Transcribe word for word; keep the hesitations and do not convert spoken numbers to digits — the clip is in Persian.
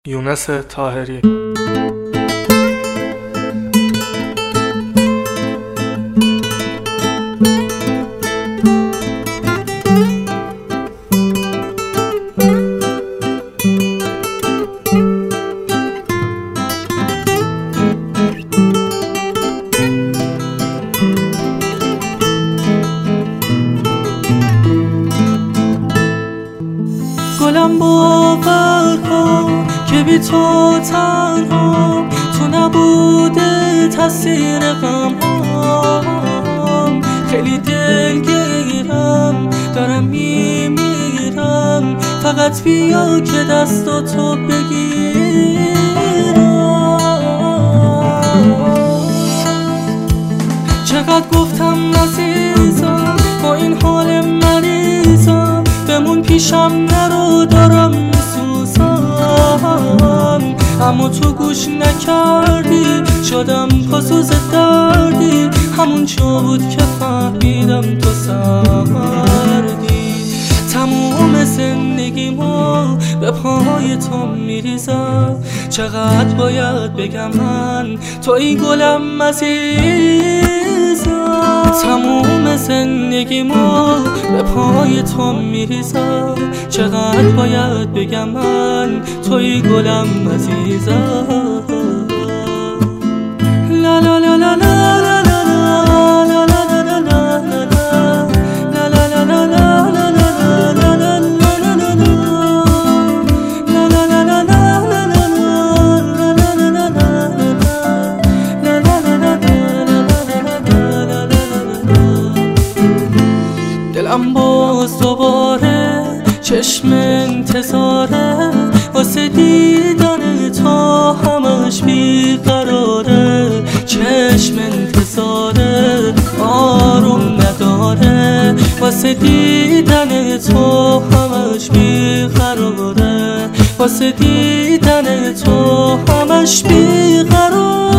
یونس طاهری. گلم باور کن که بی تو تنها تو نبوده تاثیر غم هم. خیلی دلگیرم دارم میمیرم، فقط بیا که دست تو بگیرم. چقدر گفتم عزیزم با این حال مریضم، بمون پیشم نرو دارم میسوزم. اما تو گوش نکردی، شدم پاسوز دردی، همون جا بود که فهمیدم تو سردی. تموم زندگیمو به پای تو میریزم، چقدر باید بگم من توی گلم عزیزم. تموم زندگیمو به پای تو میریزم، چقدر باید بگم من توی گلم عزیزم. لا لا لا لا لا لا دلم باز دوباره چشم انتظاره، واسه دیدن تو همش بیقراره. چشم انتظاره آروم نداره، واسه دیدن تو همش بیقراره. واسه دیدن تو همش بیقراره.